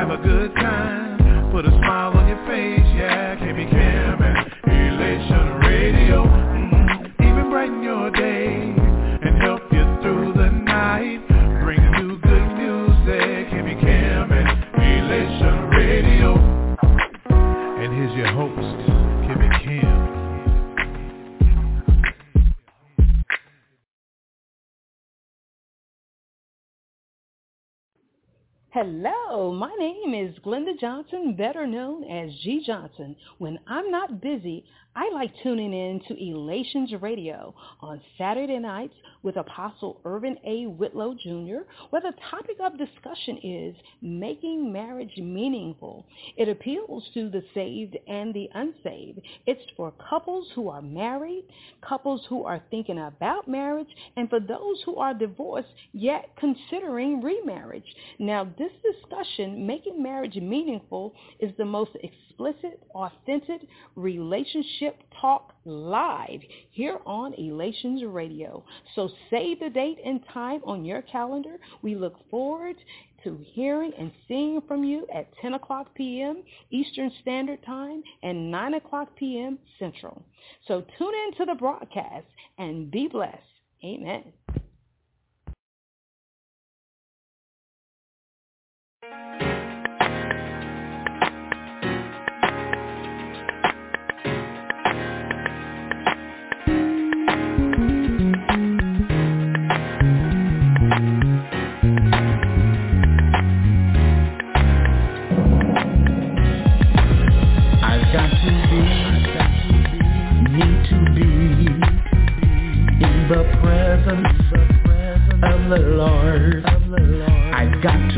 have a good time. Put a smile on your face, yeah. KB Cam and Elation Radio. Even brighten your day and help you through the night. Bring you good music. KB Cam and Elation Radio. And here's your host, KB Cam. Hello, my name is Glenda Johnson, better known as G Johnson. When I'm not busy, I like tuning in to Elations Radio on Saturday nights with Apostle Irvin A. Whitlow Jr., where the topic of discussion is making marriage meaningful. It appeals to the saved and the unsaved. It's for couples who are married, couples who are thinking about marriage, and for those who are divorced yet considering remarriage. Now, this discussion, Making Marriage Meaningful, is the most explicit, authentic relationship talk live here on Elations Radio. So save the date and time on your calendar. We look forward to hearing and seeing from you at 10 o'clock p.m. Eastern Standard Time and 9 o'clock p.m. Central. So tune in to the broadcast and be blessed. Amen. The presence of the Lord. I've got to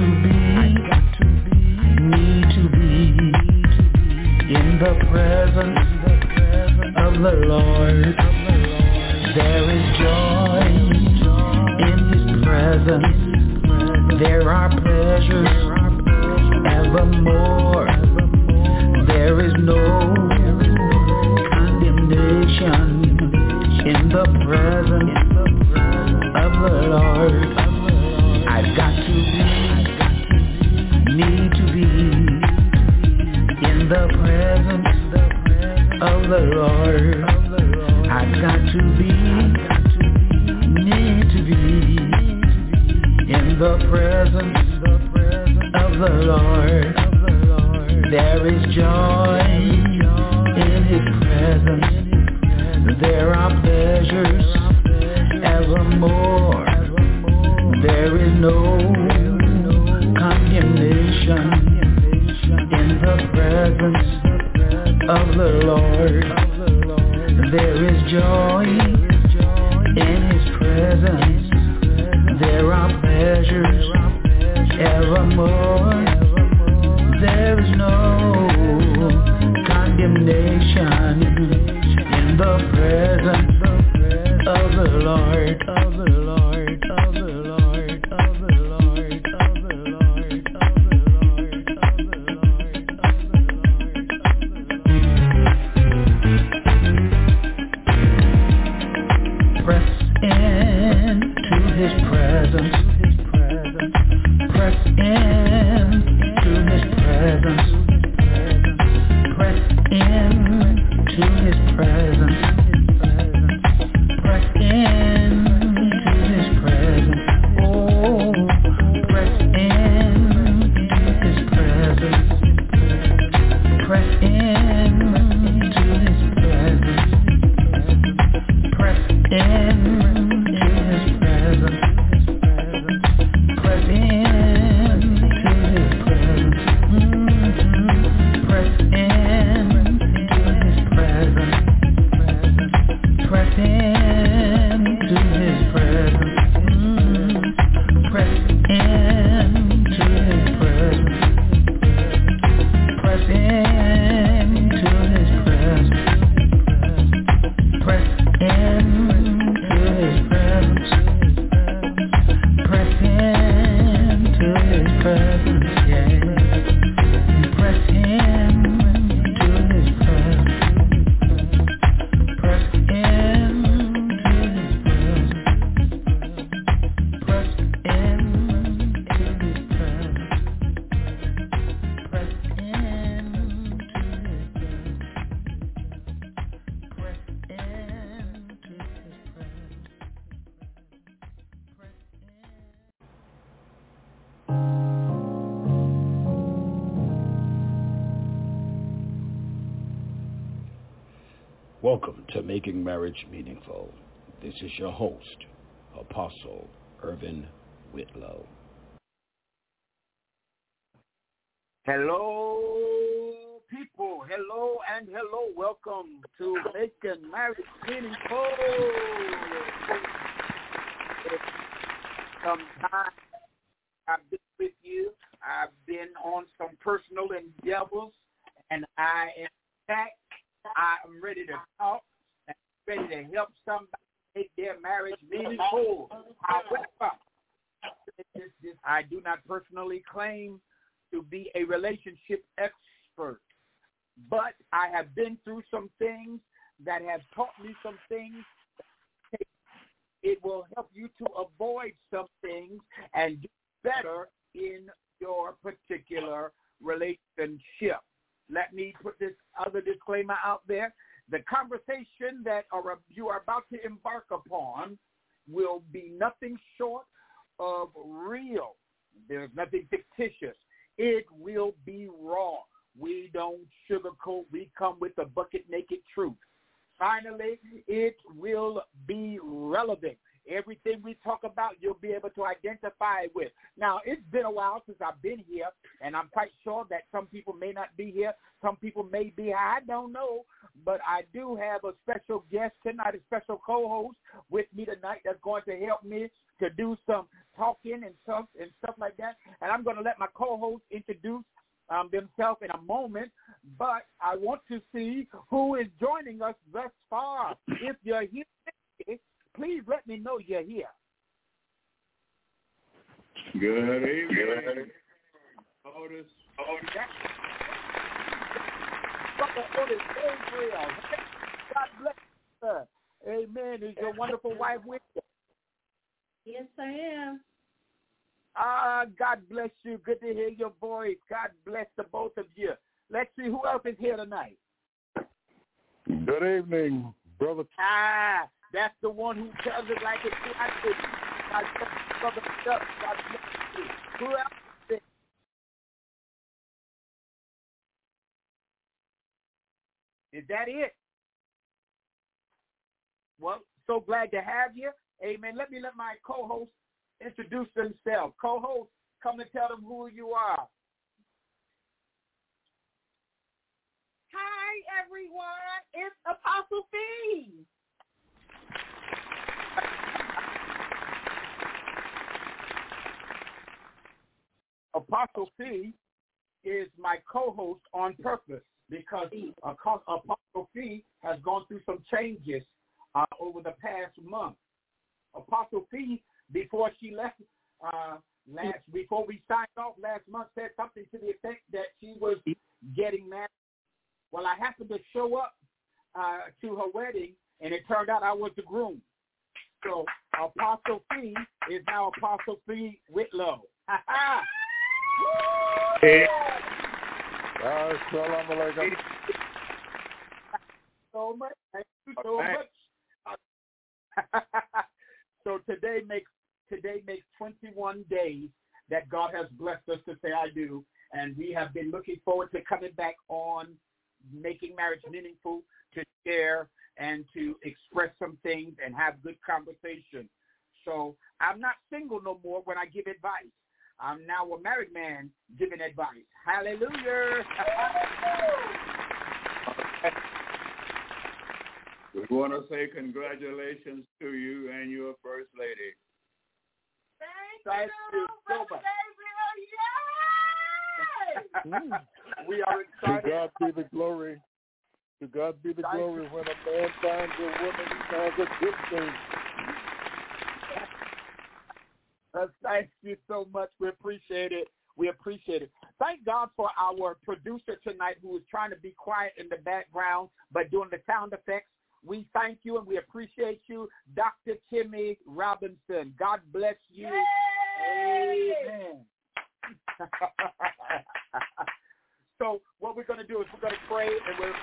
need to be in the presence of the Lord. There is joy in His presence. There are pleasures evermore. There is no condemnation in the presence of the Lord. I've got to need to be in the presence of the Lord. I've got to need to be in the presence of the Lord. There is joy in His presence. There are pleasures evermore. There is no condemnation in the presence of the Lord. There is joy in His presence. There are pleasures evermore. There is no condemnation in the presence of the Lord, of the Lord, of the Lord, of the Lord, of the Lord, of the Lord, of the Lord, of the Lord. Press into His presence. Press into His presence. Press into His presence. Press into His presence. Oh, press into His presence. Press into His presence. Press into His presence. Press into His presence. Press into His presence. Press into His presence. Press into His presence. Press into His presence. Press into His presence. Press into Welcome to Making Marriage Meaningful. This is your host, Apostle Irvin Whitlow. Hello, people. Hello and hello. Welcome to Making Marriage Meaningful. Sometimes I've been with you. I've been on some personal endeavors, and I am back. I'm ready to talk. I'm ready to help somebody make their marriage meaningful. However, I do not personally claim to be a relationship expert, but I have been through some things that have taught me some things. It will help you to avoid some things and do better in your particular relationship. Let me put this other disclaimer out there. The conversation that you are about to embark upon will be nothing short of real. There's nothing fictitious. It will be raw. We don't sugarcoat. We come with the bucket naked truth. Finally, it will be relevant. Everything we talk about, you'll be able to identify with. Now, it's been a while since I've been here, and I'm quite sure that some people may not be here. Some people may be here. I don't know, but I do have a special guest tonight, a special co-host with me tonight that's going to help me to do some talking and stuff like that. And I'm going to let my co-host introduce themselves in a moment, but I want to see who is joining us thus far. If you're here, please let me know you're here. Good evening. Otis. Otis Gabriel. God bless you, sir. Amen. Is your wonderful wife with you? Yes, I am. God bless you. Good to hear your voice. God bless the both of you. Let's see who else is here tonight. Good evening, brother. That's the one who tells it like it is. God bless you, brother. God bless you. Who else is there? Is that it? Well, so glad to have you. Amen. Let my co-host introduce themselves. Co-host, come and tell them who you are. Hi, everyone. It's Apostle Fee. Apostle Fee is my co-host on purpose because Apostle Fee has gone through some changes over the past month. Apostle Fee, before she left before we signed off last month, said something to the effect that she was getting married. Well, I happened to show up to her wedding, and it turned out I was the groom. So Apostle Fee is now Apostle Fee Whitlow. Hey. So much. Thank you so much. So today makes 21 days that God has blessed us to say I do, and we have been looking forward to coming back on Making Marriage Meaningful to share and to express some things and have good conversation. So I'm not single no more when I give advice. I'm now a married man giving advice. Hallelujah. We want to say congratulations to you and your first lady. Thank you so much. We are excited. To God be the glory. To God be the glory when a man finds a woman who has a good thing. Thank you so much. We appreciate it. Thank God for our producer tonight who is trying to be quiet in the background but doing the sound effects. We thank you and we appreciate you, Dr. Timmy Robinson. God bless you. Yay! Amen. So what we're going to do is we're going to pray and we're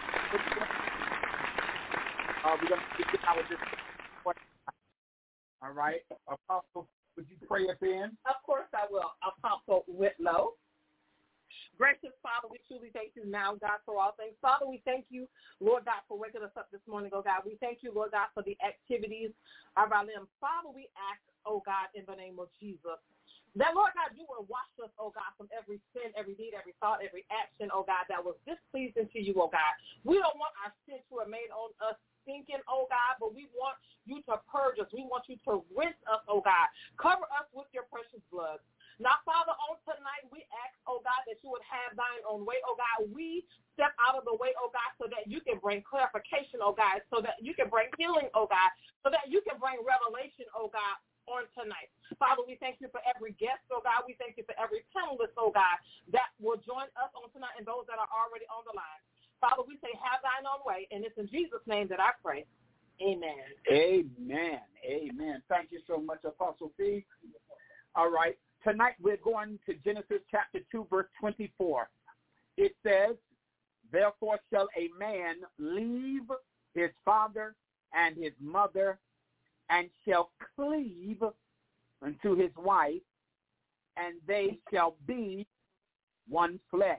going to begin our discussion. All right. Apostle, would you pray us in? Of course I will. Apostle Whitlow. Gracious Father, we truly thank you now, God, for all things. Father, we thank you, Lord God, for waking us up this morning, oh God. We thank you, Lord God, for the activities of our limbs. Father, we ask, oh God, in the name of Jesus, that, Lord God, you will wash us, oh God, from every sin, every deed, every thought, every action, oh God, that was displeasing to you, oh God. We don't want our sin to remain on us stinking, oh God, but we want you to purge us. We want you to rinse us, oh God. Cover us with your precious blood. Now, Father, on tonight, we ask, oh God, that you would have thine own way, oh God. We step out of the way, oh God, so that you can bring clarification, oh God, so that you can bring healing, oh God, so that you can bring revelation, oh God, on tonight. Father, we thank you for every guest, oh God. We thank you for every panelist, oh God, that will join us on tonight and those that are already on the line. Father, we say, have thine own way, and it's in Jesus' name that I pray. Amen. Amen. Amen. Thank you so much, Apostle Fee. All right. Tonight we're going to Genesis chapter 2, verse 24. It says, therefore shall a man leave his father and his mother, and shall cleave unto his wife, and they shall be one flesh.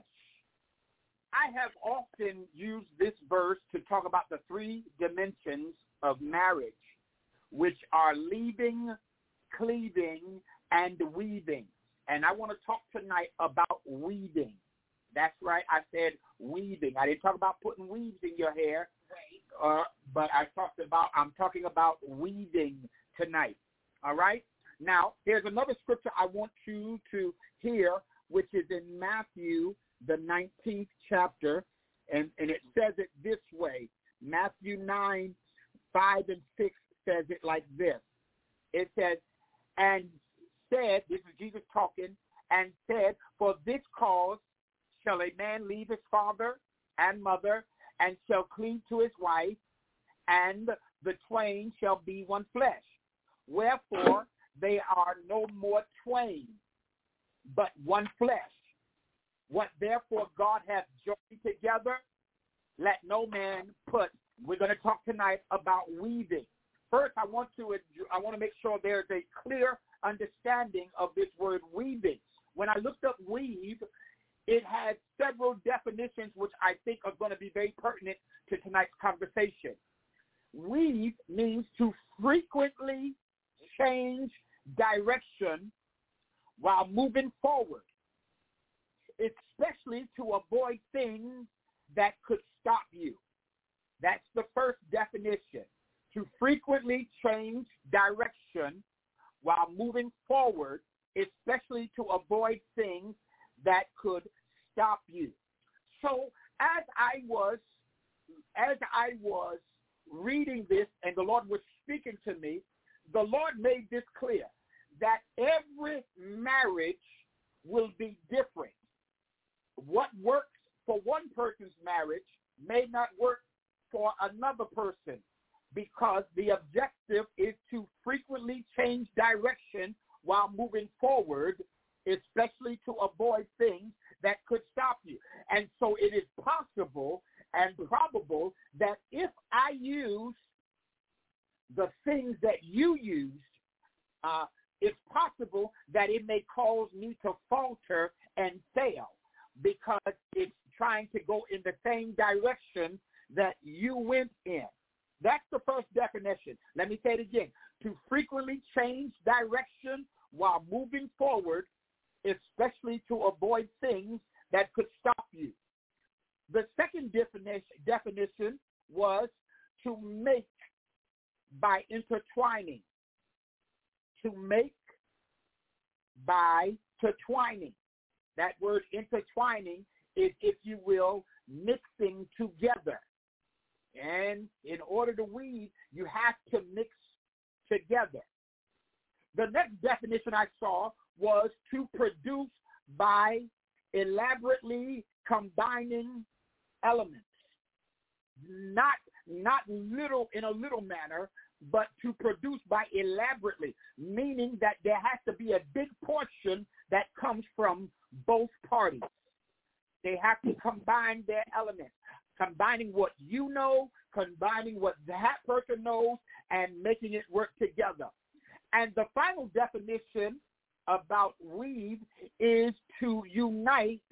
I have often used this verse to talk about the three dimensions of marriage, which are leaving, cleaving, and weaving. And I want to talk tonight about weaving. That's right, I said weaving. I didn't talk about putting weaves in your hair. But I'm talking about weaving tonight. All right? Now, there's another scripture I want you to hear, which is in Matthew, the 19th chapter, and it says it this way. Matthew 9, 5 and 6 says it like this. It says, and said, this is Jesus talking, and said, for this cause shall a man leave his father and mother, and shall cleave to his wife, and the twain shall be one flesh. Wherefore they are no more twain, but one flesh. What therefore God hath joined together, let no man put. We're going to talk tonight about weaving. First, I want to make sure there's a clear understanding of this word weaving. When I looked up weave, it has several definitions which I think are going to be very pertinent to tonight's conversation. Weave means to frequently change direction while moving forward, especially to avoid things that could stop you. That's the first definition. To frequently change direction while moving forward, especially to avoid things that could stop you. So as I was reading this and the Lord was speaking to me, the Lord made this clear, that every marriage will be different. What works for one person's marriage may not work for another person, because the objective is to frequently change direction while moving forward, especially to avoid things that could stop you. And so it is possible and probable that if I use the things that you used, it's possible that it may cause me to falter and fail, because it's trying to go in the same direction that you went in. That's the first definition. Let me say it again. To frequently change direction while moving forward, especially to avoid things that could stop you. The second definition was to make by intertwining. To make by intertwining. That word intertwining is, if you will, mixing together. And in order to weave, you have to mix together. The next definition I saw was to produce by elaborately combining elements. Not little in a little manner, but to produce by elaborately, meaning that there has to be a big portion that comes from both parties. They have to combine their elements, combining what you know, combining what that person knows, and making it work together. And the final definition about weave is to unite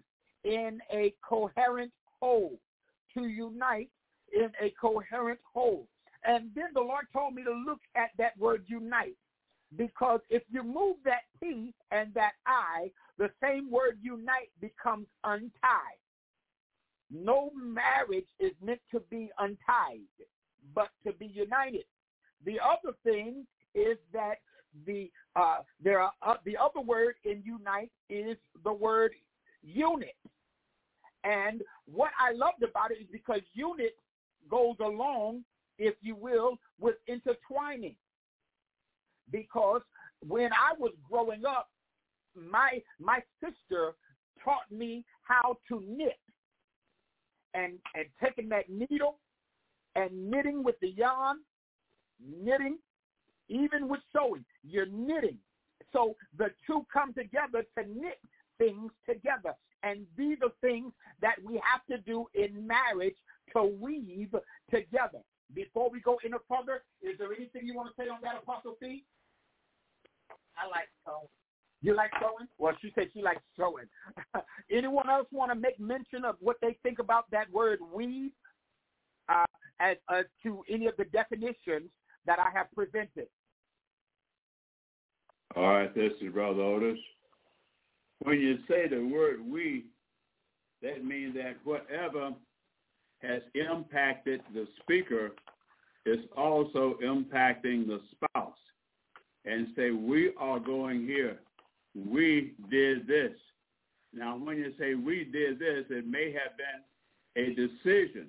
in a coherent whole. To unite in a coherent whole. And then the Lord told me to look at that word unite, because if you move that T and that I, the same word unite becomes untie. No marriage is meant to be untied, but to be united. The other thing is that the other word in unite is the word unit. And what I loved about it is because unit goes along, if you will, with intertwining. Because when I was growing up, my sister taught me how to knit. And taking that needle and knitting with the yarn, knitting, even with sewing, you're knitting. So the two come together to knit things together. And these are things that we have to do in marriage to weave together. Before we go any further, is there anything you want to say on that, Apostle C? I like sewing. You like sewing? Well, she said she likes sewing. Anyone else want to make mention of what they think about that word weave as to any of the definitions that I have presented? All right, this is Brother Otis. When you say the word we, that means that whatever has impacted the speaker is also impacting the spouse. And say, we are going here. We did this. Now, when you say we did this, it may have been a decision.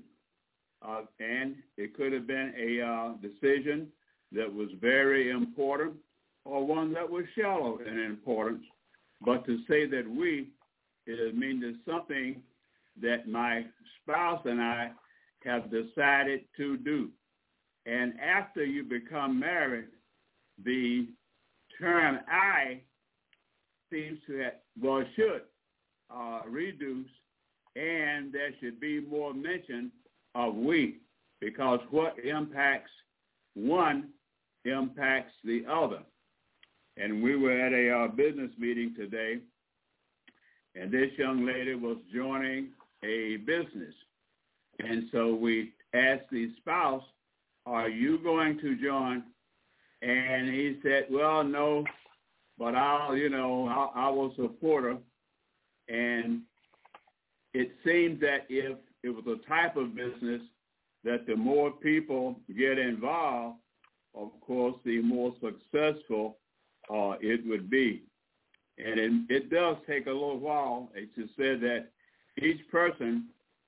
And it could have been a decision that was very important or one that was shallow in importance. But to say that we, it means it's something that my spouse and I have decided to do. And after you become married, the term I seems to have, well, it should reduce, and there should be more mention of we, because what impacts one impacts the other. And we were at a business meeting today, and this young lady was joining a business. And so we asked the spouse, are you going to join? And he said, well, no, but I will support her. And it seems that if it was a type of business that the more people get involved, of course, the more successful it would be. And it does take a little while. It just said that each person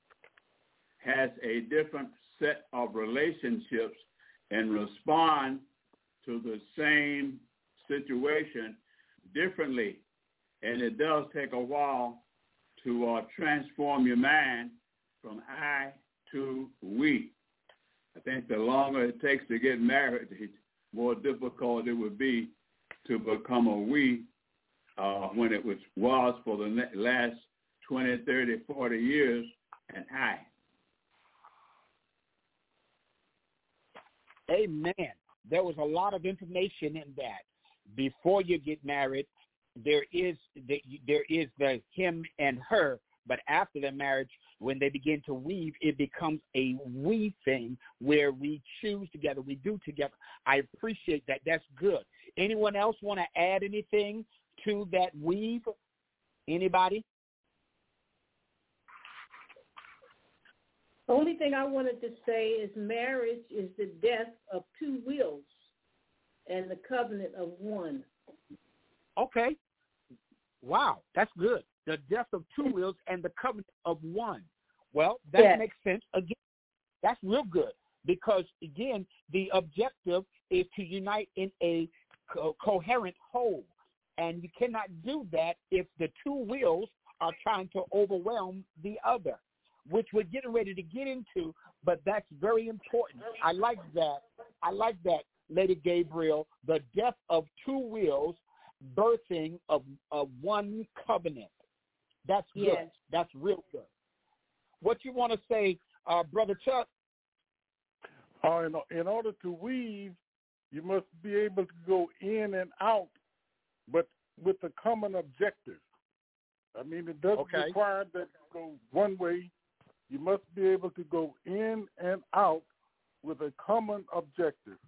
has a different set of relationships and respond to the same situation differently. And it does take a while to transform your mind from I to we. I think the longer it takes to get married, the more difficult it would be to become a we when it was for the last 20, 30, 40 years an I. Amen. There was a lot of information in that. Before you get married, there is the him and her, but after the marriage, when they begin to weave, it becomes a we thing where we choose together, we do together. I appreciate that. That's good. Anyone else want to add anything to that weave? Anybody? The only thing I wanted to say is marriage is the death of two wills and the covenant of one. Okay. Wow, that's good. The death of two wills and the covenant of one. Well, that makes sense. Again, that's real good because, again, the objective is to unite in a coherent whole. And you cannot do that if the two wills are trying to overwhelm the other, which we're getting ready to get into, but that's very important. I like that, Lady Gabriel, the death of two wills, birthing of one covenant. That's good. Yes. That's real good. What you want to say, Brother Chuck? In order to weave, you must be able to go in and out, but with a common objective. I mean, it doesn't require that you go one way. You must be able to go in and out with a common objective.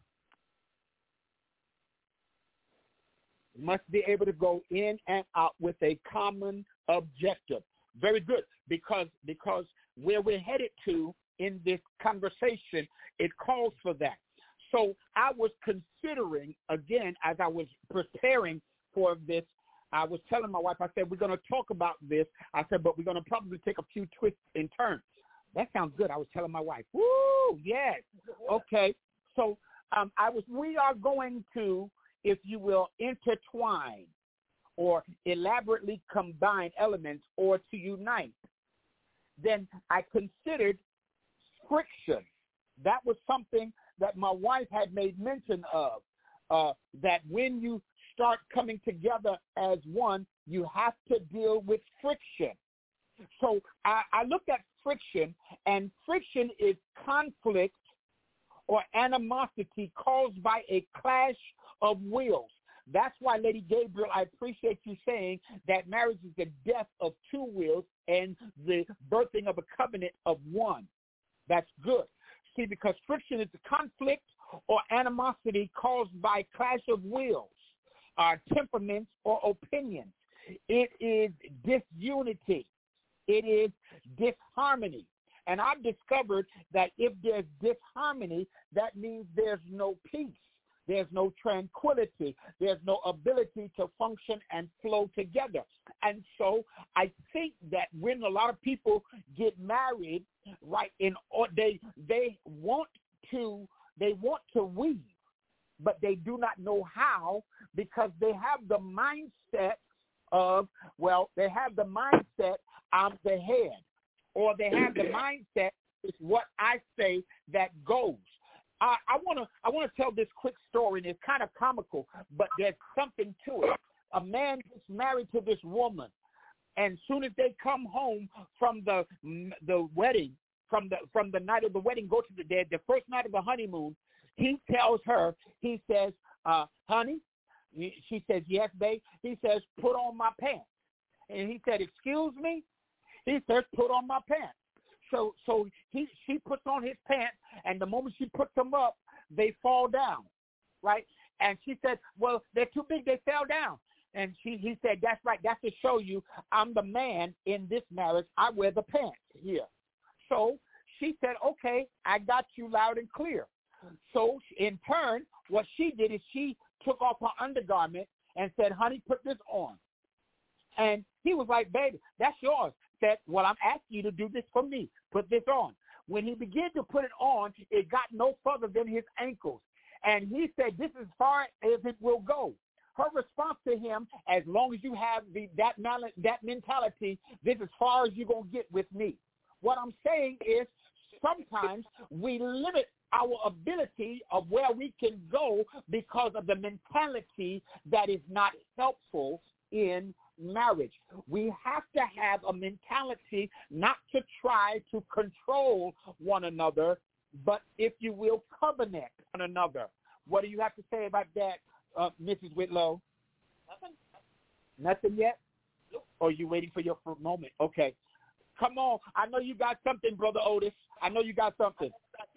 Must be able to go in and out with a common objective. Very good, because where we're headed to in this conversation, it calls for that. So I was considering, again, as I was preparing for this, I was telling my wife, I said, we're going to talk about this. I said, but we're going to probably take a few twists and turns. That sounds good. I was telling my wife, woo, yes. Okay. So we are going to, if you will, intertwine or elaborately combine elements or to unite. Then I considered friction. That was something that my wife had made mention of, that when you start coming together as one, you have to deal with friction. So I looked at friction, and friction is conflict or animosity caused by a clash of wills. That's why, Lady Gabriel, I appreciate you saying that marriage is the death of two wills and the birthing of a covenant of one. That's good. See, because friction is a conflict or animosity caused by clash of wills, temperaments, or opinions. It is disunity. It is disharmony. And I've discovered that if there's disharmony, that means there's no peace. There's no tranquility. There's no ability to function and flow together. And so I think that when a lot of people get married, right, they want to weave, but they do not know how, because they have the mindset of, I'm the head, or they have the mindset, it's what I say that goes. I want to tell this quick story, and it's kind of comical, but there's something to it. A man gets married to this woman, and as soon as they come home from the wedding, from the night of the wedding, go to the first night of the honeymoon, he tells her, he says, honey, she says, yes, babe. He says, put on my pants. And he said, excuse me? He says, put on my pants. So she puts on his pants, and the moment she puts them up, they fall down, right? And she said, well, they're too big, they fell down. And he said, that's right, that's to show you I'm the man in this marriage. I wear the pants here. So she said, okay, I got you loud and clear. So in turn, what she did is she took off her undergarment and said, honey, put this on. And he was like, baby, that's yours. Said, well, I'm asking you to do this for me. Put this on. When he began to put it on, it got no further than his ankles. And he said, this is as far as it will go. Her response to him, as long as you have that mentality, this is as far as you're going to get with me. What I'm saying is sometimes we limit our ability of where we can go because of the mentality that is not helpful in marriage. We have to have a mentality not to try to control one another, but, if you will, covenant one another. What do you have to say about that, Mrs. Whitlow? Nothing yet? Or are you waiting for your moment? Okay. Come on. I know you got something, Brother Otis. I know you got something.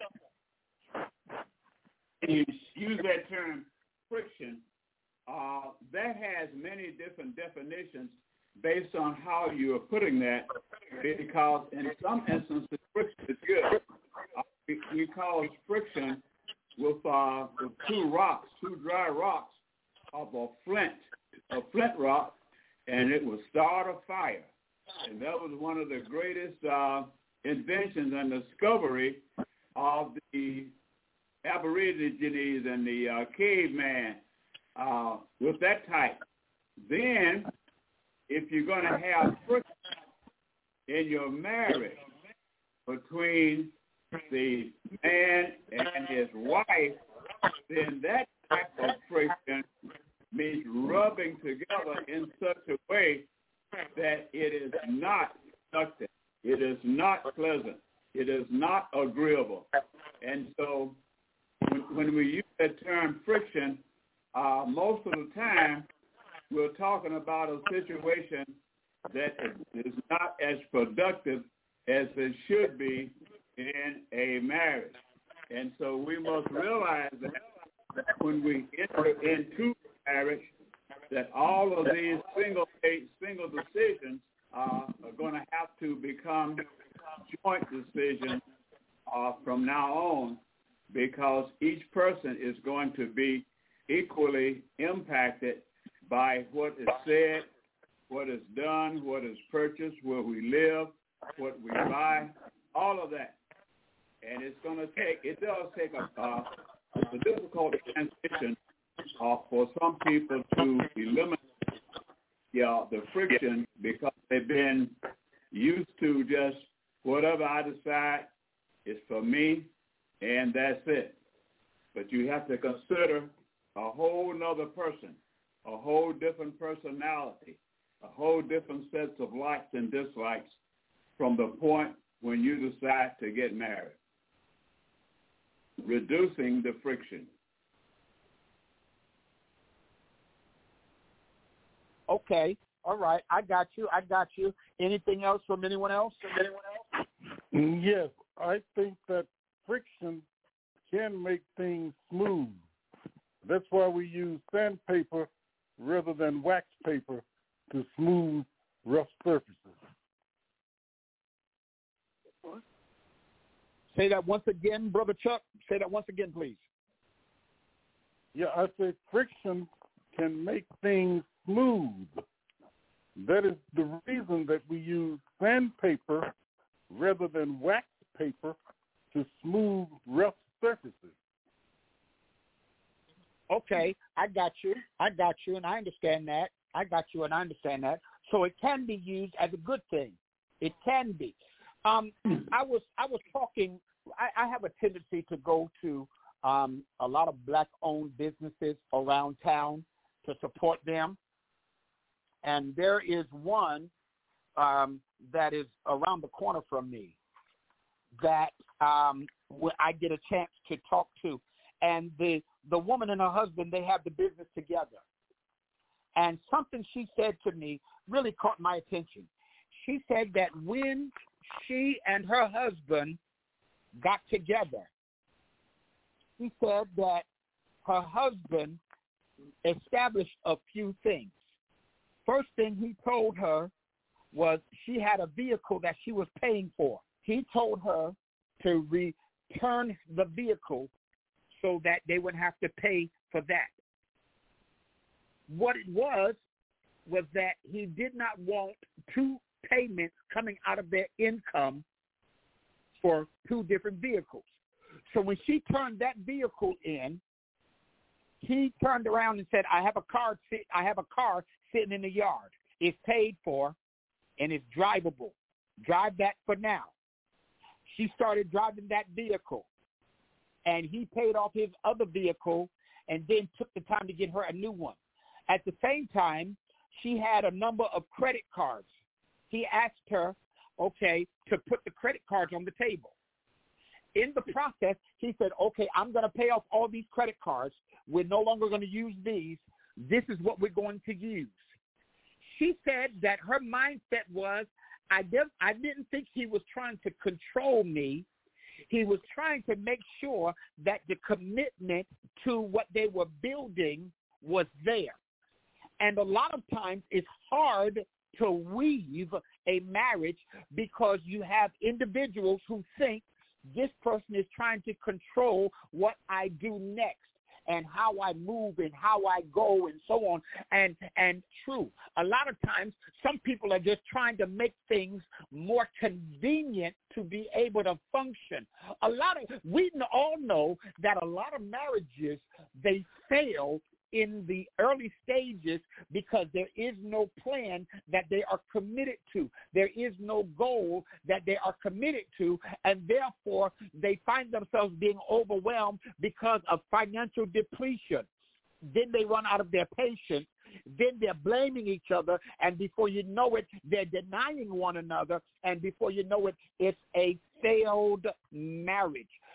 You use that term, friction. That has many different definitions based on how you are putting that, because in some instances, friction is good. We cause friction with two dry rocks of a flint rock, and it will start a fire. And that was one of the greatest inventions and discovery of the Aborigines and the caveman with that type. Then, if you're going to have friction in your marriage between the man and his wife, then that type of friction means rubbing together in such a way that it is not productive, it is not pleasant, it is not agreeable. And so when we use that term friction, most of the time we're talking about a situation that is not as productive as it should be in a marriage. And so we must realize that when we enter into marriage, that all of these single decisions are going to have to become joint decisions from now on, because each person is going to be equally impacted by what is said, what is done, what is purchased, where we live, what we buy, all of that. And it's going to take, it does take a difficult transition for some people to eliminate the friction, because they've been used to just whatever I decide is for me, and that's it. But you have to consider a whole nother person, a whole different personality, a whole different sets of likes and dislikes from the point when you decide to get married. Reducing the friction. Okay. All right. I got you. Anything else from anyone else? Yes. I think that friction can make things smooth. That's why we use sandpaper rather than wax paper to smooth rough surfaces. Say that once again, Brother Chuck. Say that once again, please. Yeah, I said friction can make things smooth. That is the reason that we use sandpaper rather than wax paper to smooth rough surfaces. Okay, I got you, and I understand that. So it can be used as a good thing. It can be. I was talking. I have a tendency to go to a lot of black-owned businesses around town to support them, and there is one that is around the corner from me that I get a chance to talk to, and the woman and her husband, they have the business together, and something she said to me really caught my attention. She said that when she and her husband got together, she said that her husband established a few things. First thing he told her was she had a vehicle that she was paying for. He told her to return the vehicle so that they would have to pay for that. What it was that he did not want two payments coming out of their income for two different vehicles. So when she turned that vehicle in, he turned around and said, I have a car sitting in the yard. It's paid for and it's drivable. Drive that for now. She started driving that vehicle, and he paid off his other vehicle and then took the time to get her a new one. At the same time, she had a number of credit cards. He asked her, to put the credit cards on the table. In the process, he said, I'm going to pay off all these credit cards. We're no longer going to use these. This is what we're going to use. She said that her mindset was, I didn't think he was trying to control me. He was trying to make sure that the commitment to what they were building was there. And a lot of times it's hard to weave a marriage because you have individuals who think this person is trying to control what I do next and how I move and how I go and so on. And true, a lot of times some people are just trying to make things more convenient to be able to function. We all know that a lot of marriages, they fail in the early stages because there is no plan that they are committed to. There is no goal that they are committed to, and therefore they find themselves being overwhelmed because of financial depletion. Then they run out of their patience. Then they're blaming each other, and before you know it, they're denying one another, and before you know it, it's a failed marriage.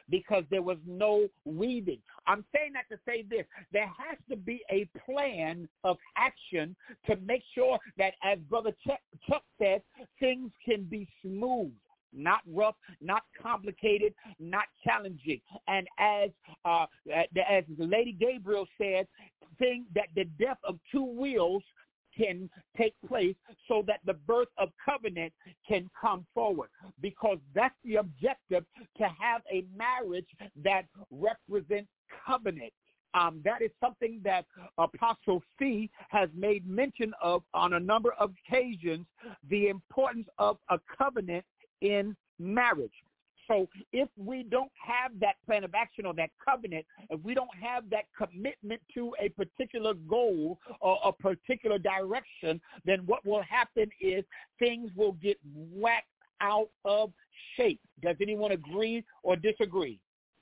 because there was no weaving. I'm saying that to say this. There has to be a plan of action to make sure that, as Brother Chuck said, things can be smooth. Not rough, not complicated, not challenging. And as Lady Gabriel said, that the death of two wheels can take place so that the birth of covenant can come forward, because that's the objective, to have a marriage that represents covenant. That is something that Apostle C has made mention of on a number of occasions, the importance of a covenant in marriage. So if we don't have that plan of action or that covenant, if we don't have that commitment to a particular goal or a particular direction, then what will happen is things will get whacked out of shape. Does anyone agree or disagree?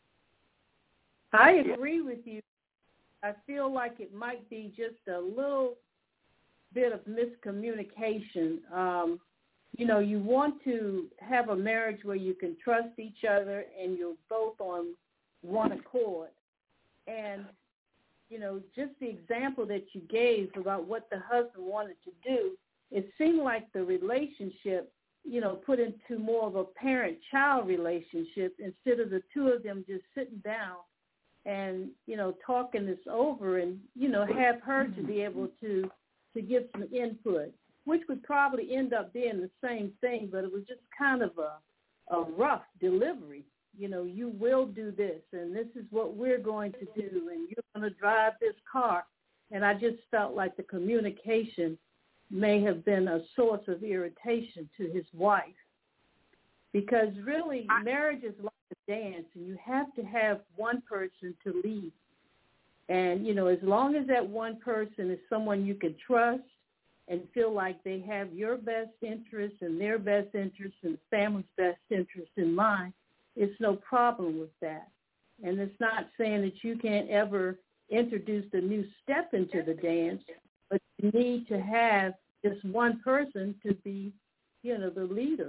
I agree with you. I feel like it might be just a little bit of miscommunication. You want to have a marriage where you can trust each other and you're both on one accord. And, just the example that you gave about what the husband wanted to do, it seemed like the relationship, put into more of a parent-child relationship instead of the two of them just sitting down and, talking this over and, have her to be able to give some input, which would probably end up being the same thing, but it was just kind of a rough delivery. You will do this, and this is what we're going to do, and you're going to drive this car. And I just felt like the communication may have been a source of irritation to his wife, because really marriage is like a dance, and you have to have one person to lead. And, as long as that one person is someone you can trust and feel like they have your best interest and their best interest and the family's best interest in mind, it's no problem with that. And it's not saying that you can't ever introduce a new step into the dance, but you need to have just one person to be, the leader.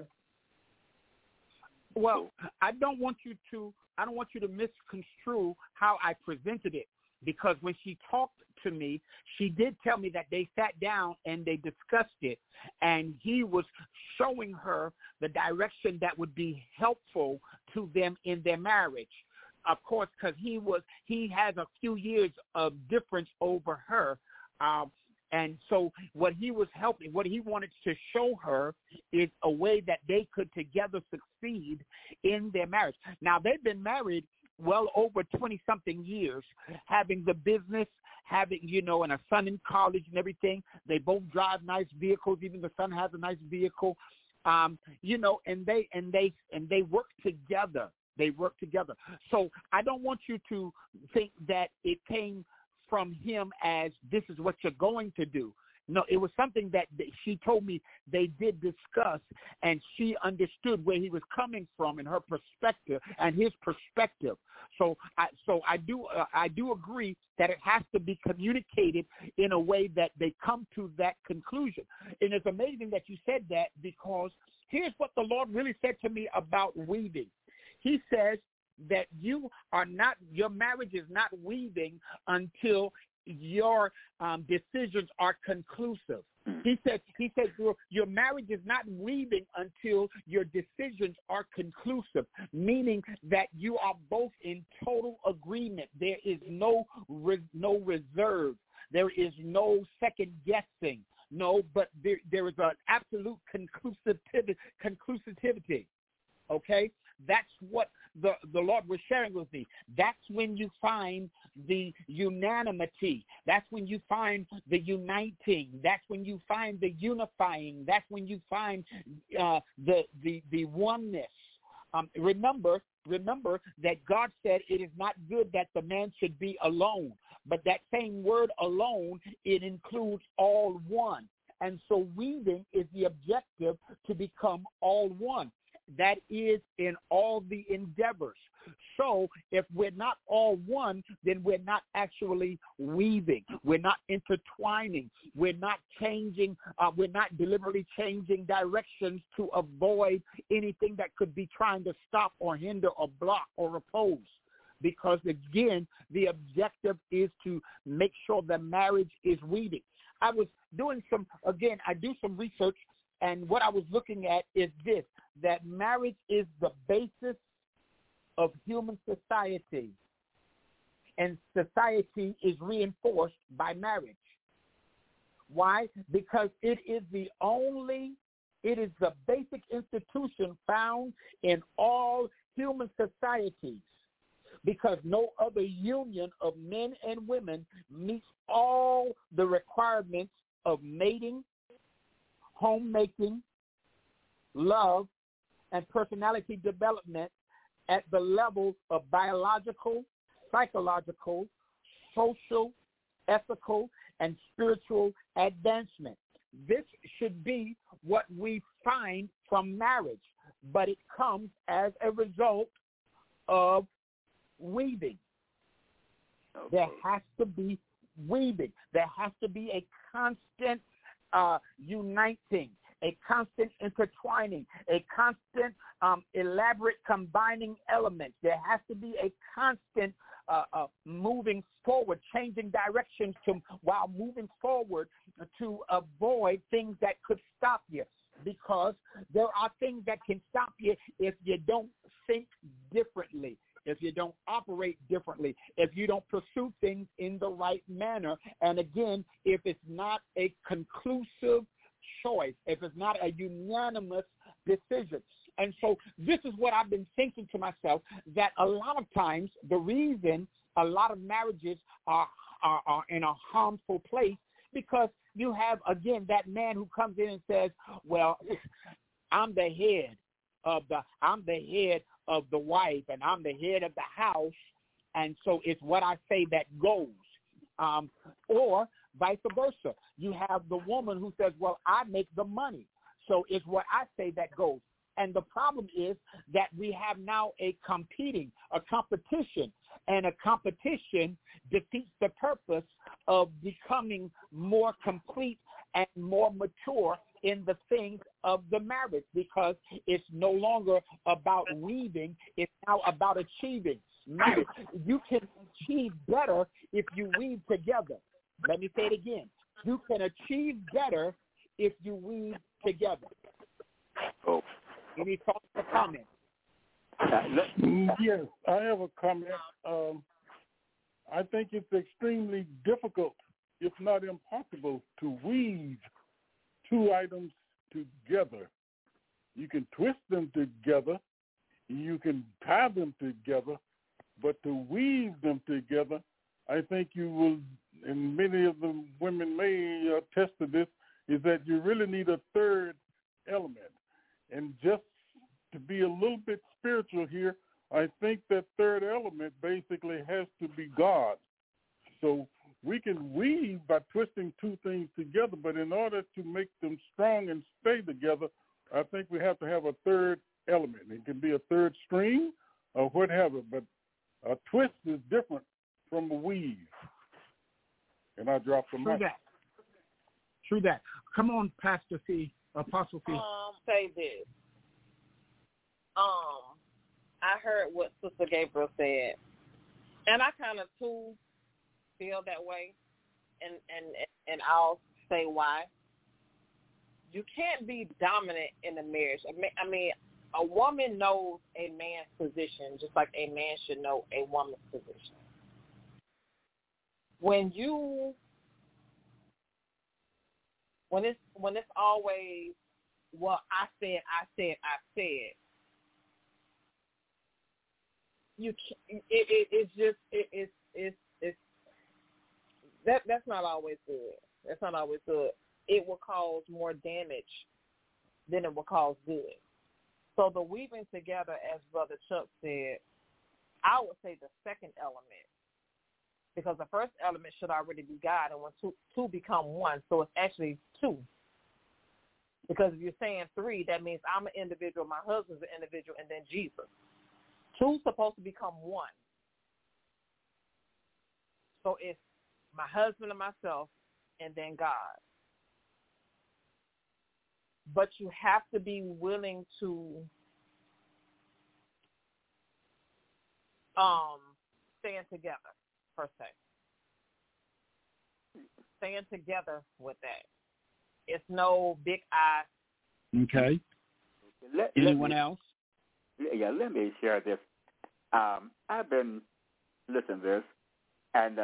Well, I don't want you to misconstrue how I presented it, because when she talked to me, she did tell me that they sat down and they discussed it, and he was showing her the direction that would be helpful to them in their marriage. Of course, because he has a few years of difference over her. And so what he wanted to show her is a way that they could together succeed in their marriage. Now, they've been married well over 20-something years, having the business, having, and a son in college and everything. They both drive nice vehicles. Even the son has a nice vehicle, and they work together. They work together. So I don't want you to think that it came from him as this is what you're going to do. No, it was something that she told me they did discuss, and she understood where he was coming from and her perspective and his perspective. So I do agree that it has to be communicated in a way that they come to that conclusion. And it's amazing that you said that, because here's what the Lord really said to me about weaving. He says that your marriage is not weaving until your decisions are conclusive. He said your marriage is not weaving until your decisions are conclusive, meaning that you are both in total agreement. There is no reserve. There is no second guessing. No, but there is an absolute conclusivity. Okay? That's what the Lord was sharing with me. That's when you find the unanimity. That's when you find the uniting. That's when you find the unifying. That's when you find the oneness. Remember that God said it is not good that the man should be alone. But that same word alone, it includes all one. And so weaving is the objective to become all one. That is in all the endeavors. So if we're not all one, then we're not actually weaving. We're not intertwining. We're not changing. We're not deliberately changing directions to avoid anything that could be trying to stop or hinder or block or oppose. Because, again, the objective is to make sure the marriage is weaving. I was doing I do some research, and what I was looking at is this, that marriage is the basis of human society, and society is reinforced by marriage. Why? Because it is the basic institution found in all human societies, because no other union of men and women meets all the requirements of mating, homemaking, love, and personality development at the level of biological, psychological, social, ethical, and spiritual advancement. This should be what we find from marriage, but it comes as a result of weaving. Okay. There has to be weaving. There has to be a constant uniting, a constant intertwining, a constant elaborate combining element. There has to be a constant moving forward, changing directions while moving forward to avoid things that could stop you. Because there are things that can stop you if you don't think differently, if you don't operate differently, if you don't pursue things in the right manner. And again, if it's not a conclusive choice, if it's not a unanimous decision. And so this is what I've been thinking to myself, that a lot of times the reason a lot of marriages are in a harmful place, because you have, again, that man who comes in and says, well, I'm the head of the wife, and I'm the head of the house, and so it's what I say that goes. Or vice versa. You have the woman who says, well, I make the money, so it's what I say that goes. And the problem is that we have now a competition, and a competition defeats the purpose of becoming more complete and more mature in the things of the marriage, because it's no longer about weaving, it's now about achieving. Marriage, you can achieve better if you weave together. Let me say it again. You can achieve better if you weave together. Oh. Any thoughts or comments? Yes, I have a comment. I think it's extremely difficult, if not impossible, to weave two items together. You can twist them together, you can tie them together, but to weave them together, I think you will, and many of the women may attest to this, is that you really need a third element. And just to be a little bit spiritual here, I think that third element basically has to be God. So we can weave by twisting two things together, but in order to make them strong and stay together, I think we have to have a third element. It can be a third string or whatever, but a twist is different from a weave. And I drop the mic. True that. Come on, Pastor C, Apostle C. Say this. I heard what Sister Gabriel said, and I kind of too feel that way, and I'll say why. You can't be dominant in a marriage. I mean, a woman knows a man's position just like a man should know a woman's position. When it's always, well, I said, you can't, that's not always good. That's not always good. It will cause more damage than it will cause good. So the weaving together, as Brother Chuck said, I would say the second element, because the first element should already be God, and when two become one, so it's actually two. Because if you're saying three, that means I'm an individual, my husband's an individual, and then Jesus. Two's supposed to become one. So it's my husband and myself, and then God. But you have to be willing to stand together, per se. Stand together with that. It's no big I. Okay. Anyone else? Yeah, let me share this. I've been listening to this, and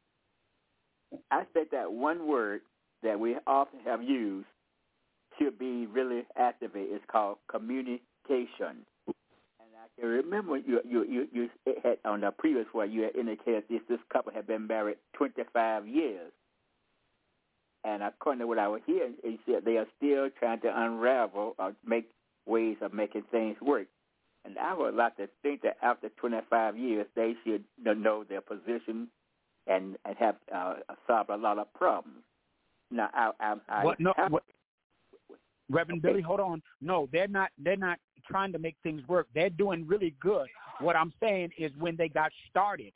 I think that one word that we often have used should be really activated. It's called communication. And I can remember you had on the previous one you had indicated this couple had been married 25 years. And according to what I was hearing, he said they are still trying to unravel or make ways of making things work. And I would like to think that after 25 years, they should know their position and have solved a lot of problems. Now, Reverend Billy, hold on. No, they're not trying to make things work. They're doing really good. What I'm saying is when they got started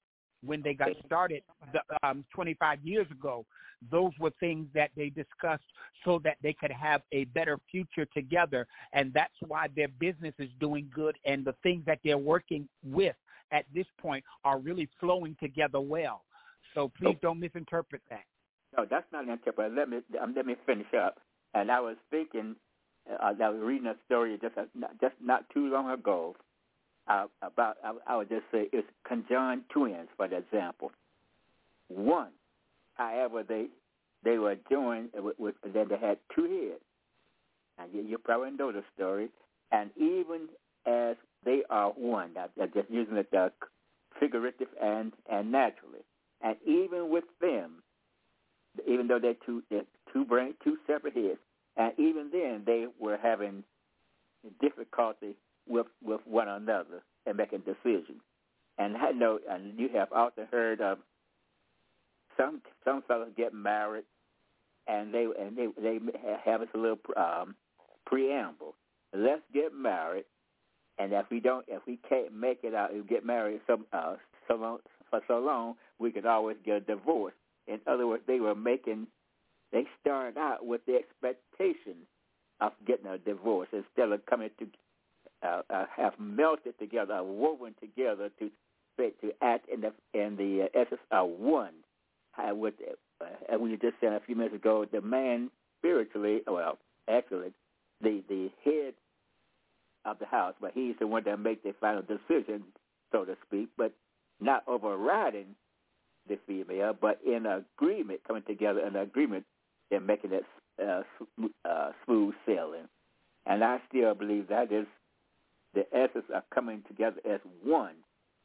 25 years ago, those were things that they discussed so that they could have a better future together, and that's why their business is doing good, and the things that they're working with at this point are really flowing together well. So please don't misinterpret that. No, that's not an interpretation. Let me finish up. And I was thinking, I was reading a story just not too long ago about, I would just say, it's conjoined twins, for example. One, however, they were joined with then they had two heads. And you probably know the story. And even as they are one, I'm just using it figurative and naturally. And even with them, even though they're two separate heads, and even then they were having difficulty with one another and making decisions. And I know, and you have often heard of some fellows get married, and they have this little preamble. Let's get married, and if we can't make it out, we get married for so long, we could always get a divorce. In other words, they started out with the expectation of getting a divorce instead of coming to have melted together, woven together to act in the essence of one. As we just said a few minutes ago, the man spiritually, well, actually, the head of the house, but he's the one that makes the final decision, so to speak, but not overriding the female, but in agreement, coming together in agreement and making it smooth sailing. And I still believe that is the essence of coming together as one,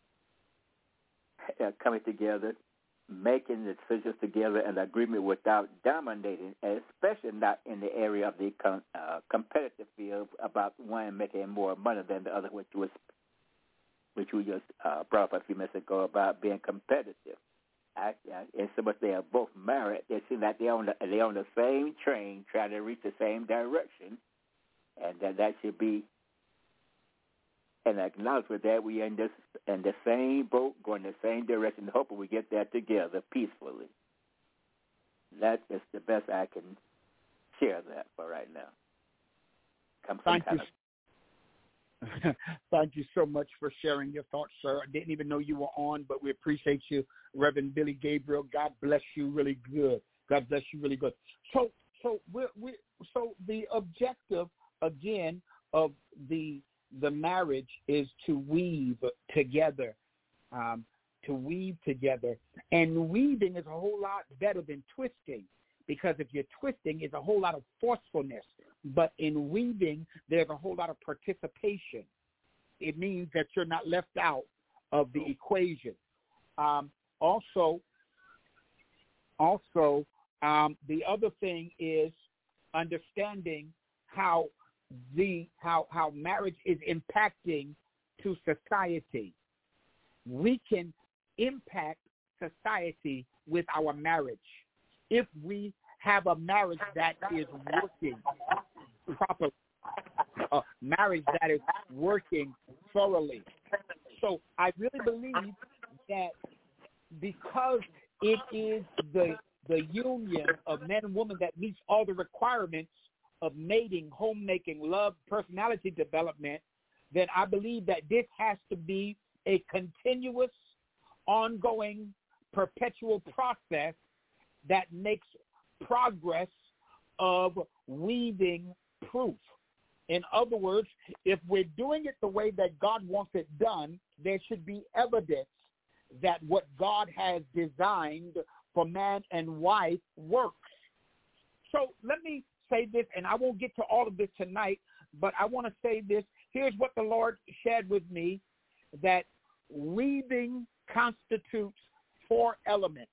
coming together, making decisions together in agreement without dominating, especially not in the area of the competitive field about one making more money than the other, which we just brought up a few minutes ago about being competitive. And so much they are both married, it seems like they're on the same train trying to reach the same direction, and that should be an acknowledgement that we are in the same boat, going the same direction, hoping we get there together peacefully. That is the best I can share that for right now. Thank you. Thank you so much for sharing your thoughts, sir. I didn't even know you were on, but we appreciate you, Reverend Billy Gabriel. God bless you really good. God bless you really good. So the objective again of the marriage is to weave together, and weaving is a whole lot better than twisting, because if you're twisting, it's a whole lot of forcefulness. But in weaving, there's a whole lot of participation. It means that you're not left out of the equation. Also, the other thing is understanding how marriage is impacting to society. We can impact society with our marriage if we have a marriage that is working properly, a marriage that is working thoroughly. So I really believe that because it is the union of man and woman that meets all the requirements of mating, homemaking, love, personality development, then I believe that this has to be a continuous, ongoing, perpetual process that makes progress of weaving proof. In other words, if we're doing it the way that God wants it done, there should be evidence that what God has designed for man and wife works. So let me say this, and I won't get to all of this tonight, but I want to say this. Here's what the Lord shared with me, that weaving constitutes 4 elements.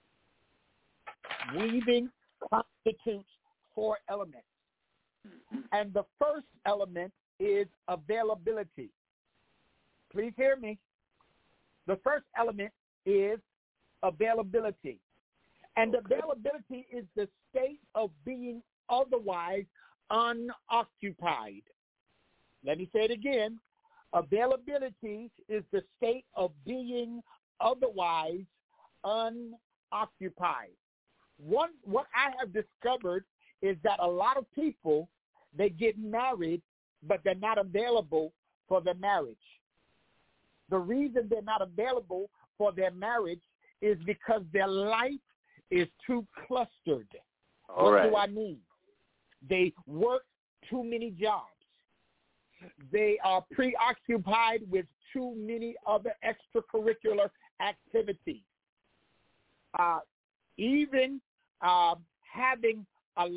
Weaving constitutes 4 elements. And the first element is availability. Please hear me. The first element is availability. And availability is the state of being otherwise unoccupied. Let me say it again. Availability is the state of being otherwise unoccupied. What I have discovered is that a lot of people, they get married, but they're not available for their marriage. The reason they're not available for their marriage is because their life is too clustered. What do I mean? They work too many jobs. They are preoccupied with too many other extracurricular activities. Even having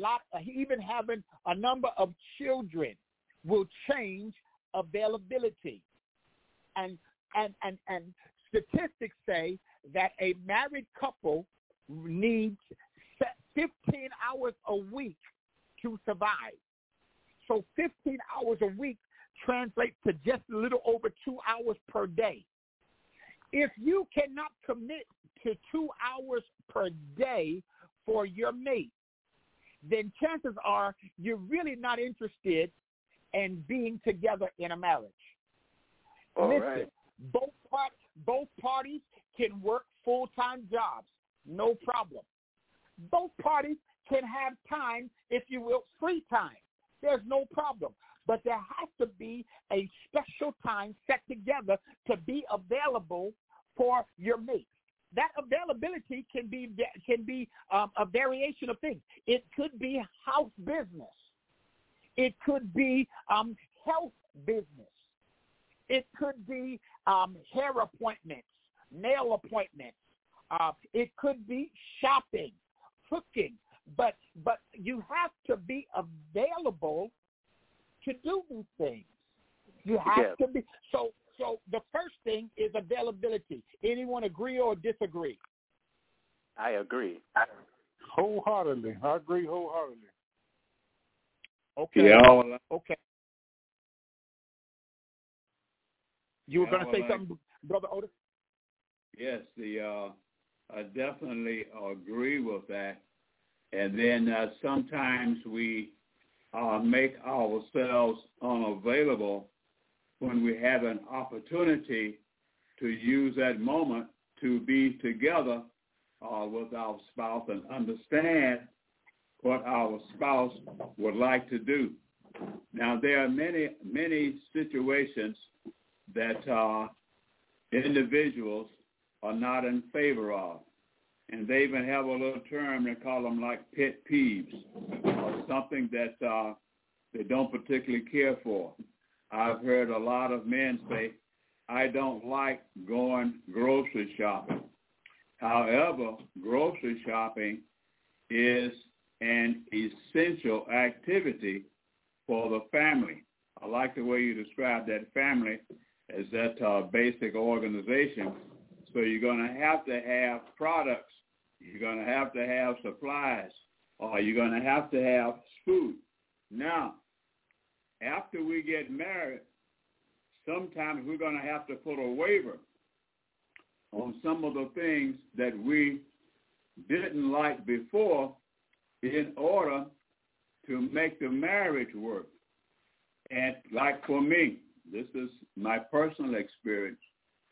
a number of children will change availability. And statistics say that a married couple needs 15 hours a week to survive. So 15 hours a week translates to just a little over 2 hours per day. If you cannot commit to 2 hours per day for your mate, then chances are you're really not interested in being together in a marriage. Listen, both parties can work full-time jobs, no problem. Both parties can have time, if you will, free time. There's no problem. But there has to be a special time set together to be available for your mate. That availability can be a variation of things. It could be house business. It could be health business. It could be hair appointments, nail appointments. It could be shopping, cooking. But you have to be available to do these things. You have to be. So the first thing is availability. Anyone agree or disagree? I agree. Wholeheartedly. I agree wholeheartedly. Okay. Yeah. Okay. You were going to say something, Brother Otis? Yes, I definitely agree with that. And then sometimes we make ourselves unavailable when we have an opportunity to use that moment to be together with our spouse and understand what our spouse would like to do. Now, there are many situations that individuals are not in favor of. And they even have a little term, they call them like pet peeves, or something that they don't particularly care for. I've heard a lot of men say, I don't like going grocery shopping. However, grocery shopping is an essential activity for the family. I like the way you describe that family as that basic organization. So you're going to have products. You're going to have supplies. Or you're going to have food. Now, after we get married, sometimes we're going to have to put a waiver on some of the things that we didn't like before in order to make the marriage work. And like for me, this is my personal experience.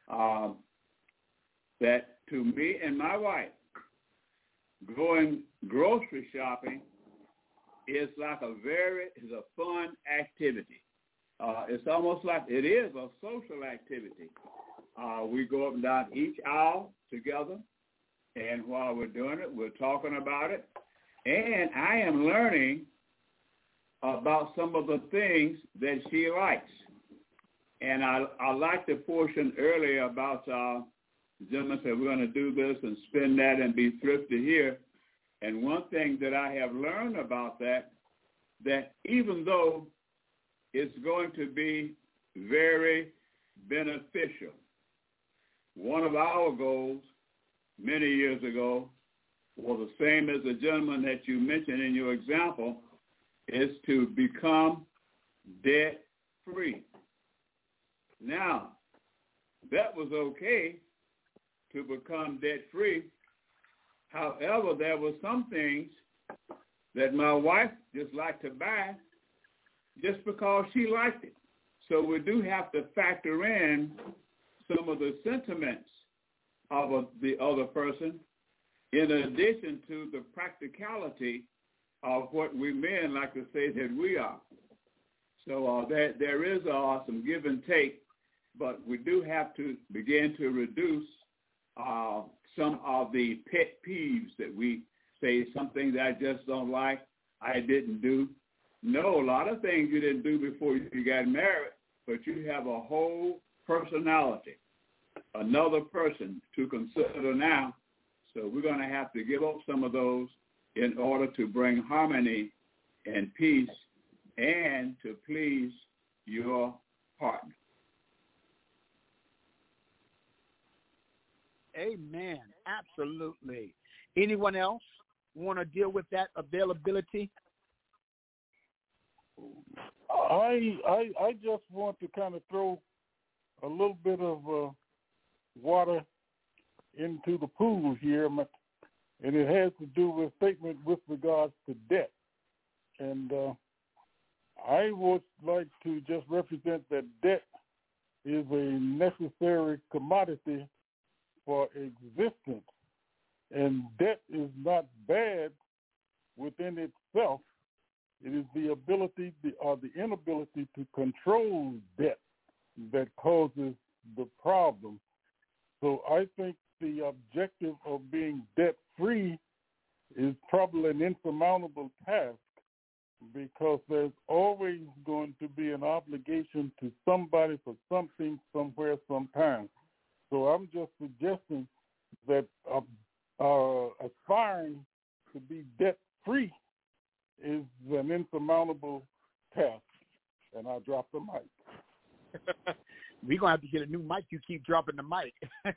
that to me and my wife, going grocery shopping is like a fun activity. It's almost like it is a social activity. We go up and down each aisle together, and while we're doing it, we're talking about it. And I am learning about some of the things that she likes. And I like the portion earlier about the gentleman said we're going to do this and spend that and be thrifty here. And one thing that I have learned about that even though it's going to be very beneficial, one of our goals many years ago was the same as the gentleman that you mentioned in your example, is to become debt-free. Now, that was okay to become debt-free. However, there were some things that my wife just liked to buy just because she liked it. So we do have to factor in some of the sentiments of the other person in addition to the practicality of what we men like to say that we are. So there is some give and take, but we do have to begin to reduce some of the pet peeves that we say, some things I just don't like, I didn't do. No, a lot of things you didn't do before you got married, but you have a whole personality, another person to consider now. So we're going to have to give up some of those in order to bring harmony and peace and to please your partner. Amen. Absolutely. Anyone else want to deal with that availability? I just want to kind of throw a little bit of water into the pool here, and it has to do with statement with regards to debt. And I would like to just represent that debt is a necessary commodity for existence. And debt is not bad within itself. It is the ability or the inability to control debt that causes the problem. So I think the objective of being debt-free is probably an insurmountable task because there's always going to be an obligation to somebody for something, somewhere, sometime. So I'm just suggesting that aspiring to be debt-free is an insurmountable task. And I drop the mic. We're going to have to get a new mic. You keep dropping the mic.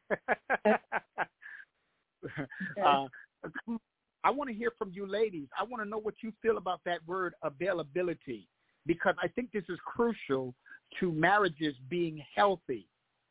I want to hear from you ladies. I want to know what you feel about that word availability, because I think this is crucial to marriages being healthy.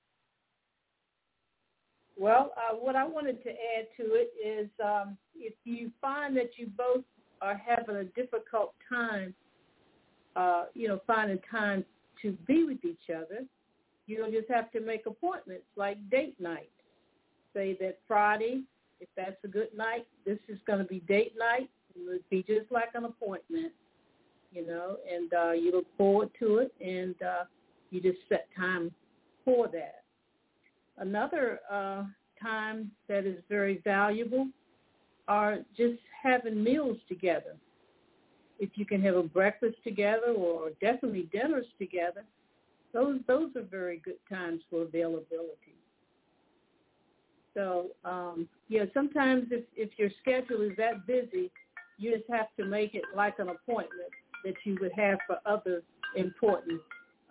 Well, what I wanted to add to it is if you find that you both are having a difficult time, finding time to be with each other, you'll just have to make appointments like date night. Say that Friday, if that's a good night, this is going to be date night. It would be just like an appointment, and you look forward to it, and you just set time for that. Another time that is very valuable are just having meals together. If you can have a breakfast together or definitely dinners together, those are very good times for availability. So, sometimes if your schedule is that busy, you just have to make it like an appointment that you would have for other important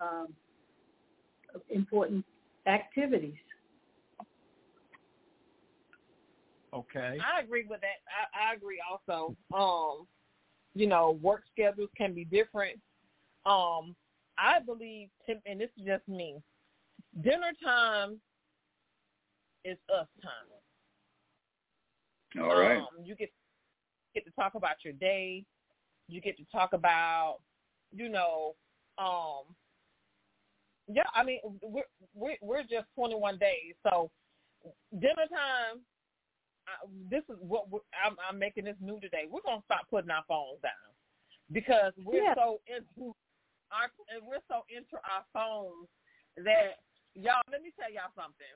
activities. Okay. I agree with that. I agree also. Work schedules can be different. I believe, and this is just me, dinner time is us time. All right. You get to talk about your day. You get to talk about, Yeah, I mean, we're just 21 days, so dinner time. This is what I'm making this new today. We're gonna stop putting our phones down because we're so into our phones that y'all. Let me tell y'all something.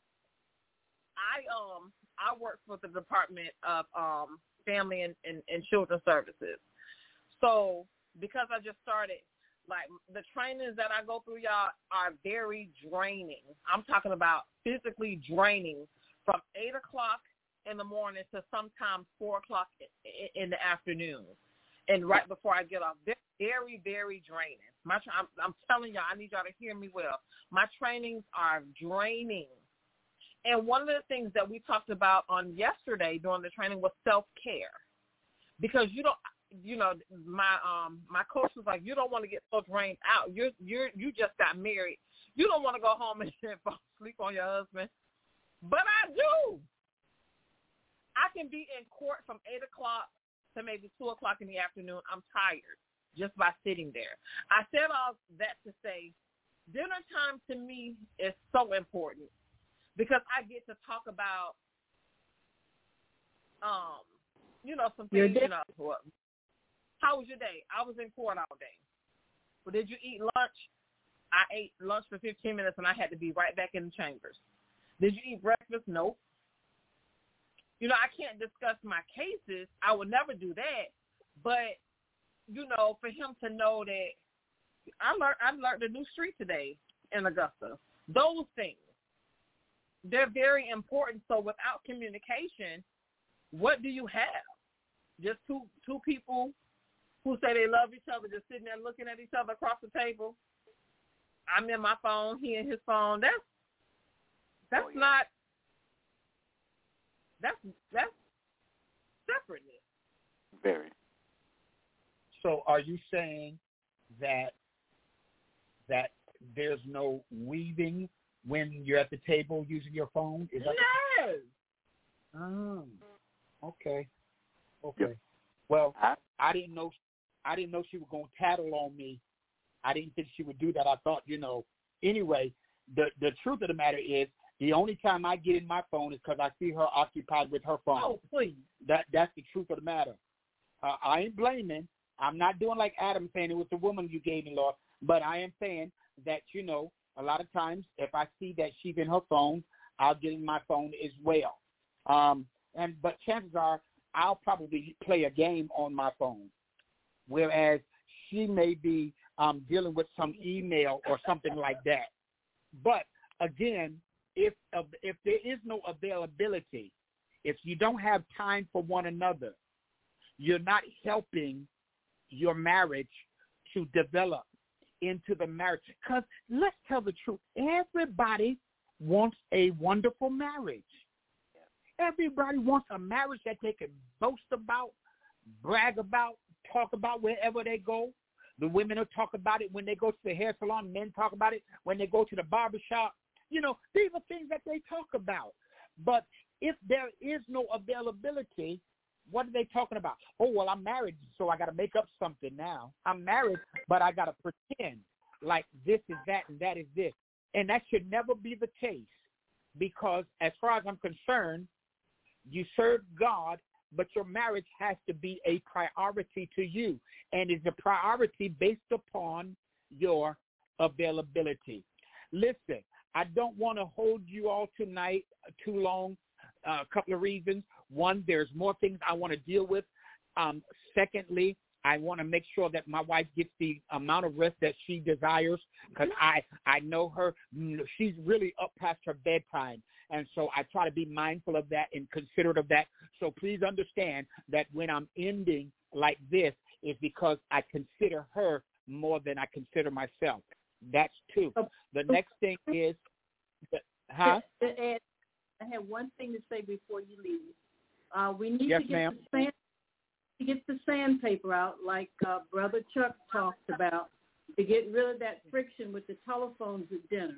I work for the Department of Family and Children Services. So because I just started, like, the trainings that I go through, y'all, are very draining. I'm talking about physically draining from 8 o'clock in the morning to sometimes 4 o'clock in the afternoon. And right before I get off, they're very, very draining. I'm telling y'all, I need y'all to hear me well. My trainings are draining. And one of the things that we talked about on yesterday during the training was self-care. Because my coach was like, you don't want to get so drained out. You just got married. You don't want to go home and fall asleep on your husband. But I do. I can be in court from 8 o'clock to maybe 2 o'clock in the afternoon. I'm tired just by sitting there. I said all that to say dinner time to me is so important because I get to talk about, some things, how was your day? I was in court all day. Well, did you eat lunch? I ate lunch for 15 minutes, and I had to be right back in the chambers. Did you eat breakfast? Nope. I can't discuss my cases. I would never do that. But, for him to know that I learned a new street today in Augusta. Those things, they're very important. So without communication, what do you have? Just two people who say they love each other, just sitting there looking at each other across the table. I'm in my phone, he in his phone. That's not. That's separateness. Very. So, are you saying that there's no weaving when you're at the table using your phone? Is that no. Okay. Yep. Well, I didn't know she was going to tattle on me. I didn't think she would do that. I thought, Anyway, the truth of the matter is, the only time I get in my phone is because I see her occupied with her phone. Oh, please. That's the truth of the matter. I ain't blaming. I'm not doing like Adam saying it was the woman you gave me, Lord. But I am saying that, a lot of times if I see that she's in her phone, I'll get in my phone as well. But chances are I'll probably play a game on my phone, whereas she may be dealing with some email or something like that. But, again, if there is no availability, if you don't have time for one another, you're not helping your marriage to develop into the marriage. Because let's tell the truth, everybody wants a wonderful marriage. Everybody wants a marriage that they can boast about, brag about, talk about wherever they go. The women will talk about it when they go to the hair salon. Men talk about it when they go to the barbershop. These are things that they talk about. But if there is no availability, what are they talking about? Oh, well, I'm married, so I got to make up something now. I'm married, but I got to pretend like this is that and that is this. And that should never be the case because as far as I'm concerned, you serve God, but your marriage has to be a priority to you. And it's a priority based upon your availability. Listen, I don't want to hold you all tonight too long. A couple of reasons. One, there's more things I want to deal with. Secondly, I want to make sure that my wife gets the amount of rest that she desires because I know her. She's really up past her bedtime. And so I try to be mindful of that and considerate of that. So please understand that when I'm ending like this, it's because I consider her more than I consider myself. That's two. The next thing is, I have one thing to say before you leave. We need to get the sandpaper out, like Brother Chuck talked about, to get rid of that friction with the telephones at dinner.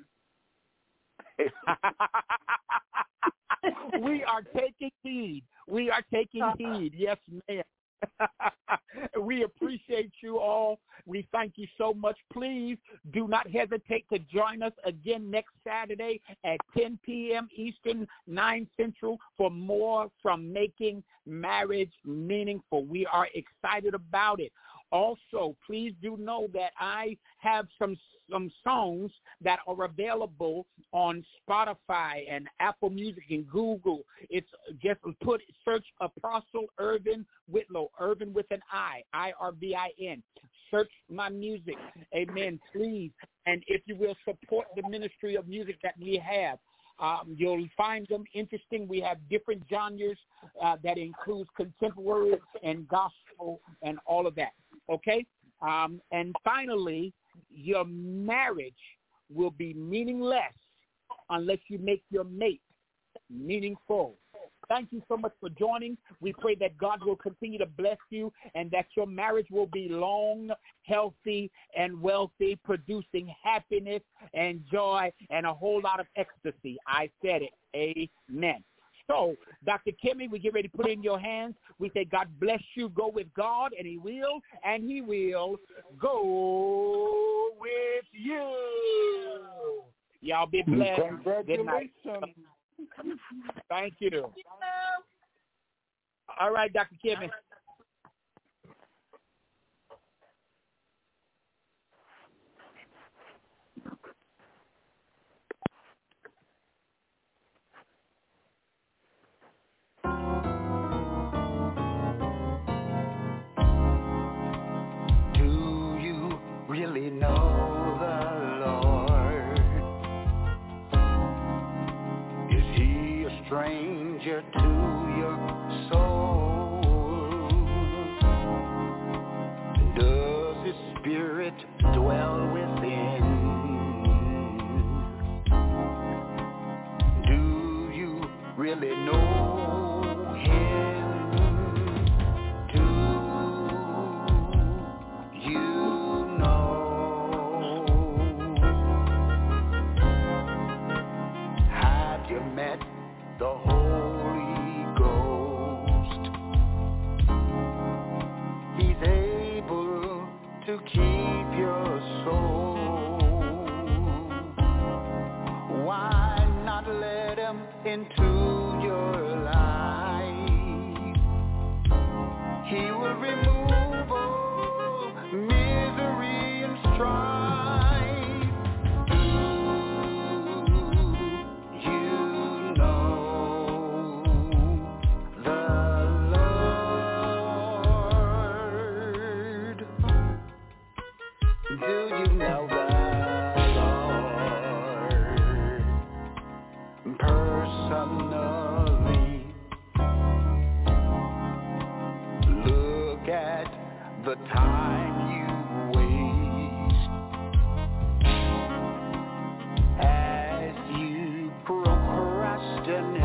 We are taking heed. Yes, ma'am. We We appreciate you all. We thank you so much. Please do not hesitate to join us again next Saturday at 10 p.m. Eastern, 9 Central for more from Making Marriage Meaningful. We are excited about it. Also, please do know that I have some songs that are available on Spotify and Apple Music and Google. It's just search Apostle Irvin Whitlow, Irvin with an I, I-R-V-I-N. Search my music. Amen, please. And if you will, support the ministry of music that we have. You'll find them interesting. We have different genres that includes contemporary and gospel and all of that. Okay? And finally, your marriage will be meaningless unless you make your mate meaningful. Thank you so much for joining. We pray that God will continue to bless you and that your marriage will be long, healthy, and wealthy, producing happiness and joy and a whole lot of ecstasy. I said it. Amen. So, Dr. Kimmy, we get ready to put it in your hands. We say, God bless you. Go with God, and he will go with you. Y'all be blessed. Congratulations. Good night. Thank you. All right, Dr. Kimmy. Really know the Lord? Is he a stranger to your soul? Does his spirit dwell within? Do you really know him? The Holy Ghost, he's able to keep your soul. Why not let him into your life? He will remove all misery and strife. The time you waste as you procrastinate.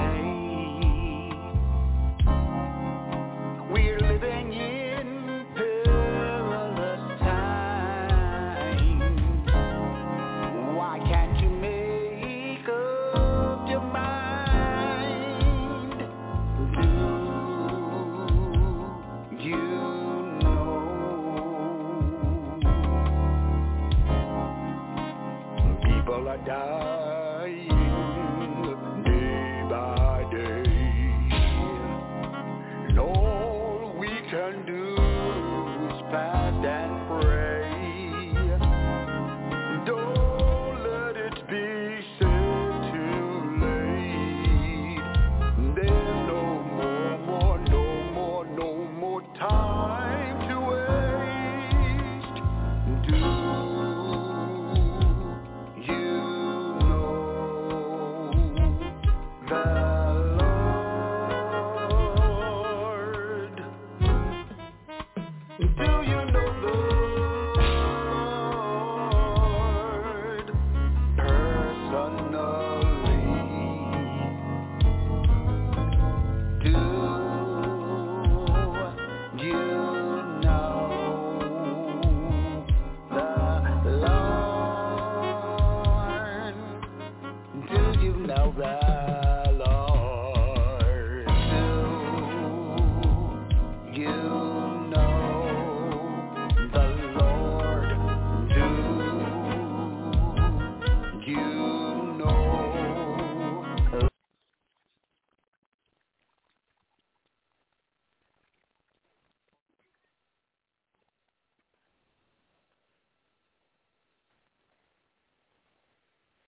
We're living in perilous times. Why can't you make up your mind? Do you are dying day by day, and all we can do is fast and pray. Don't let it be said too late. There's no more time to waste. Do you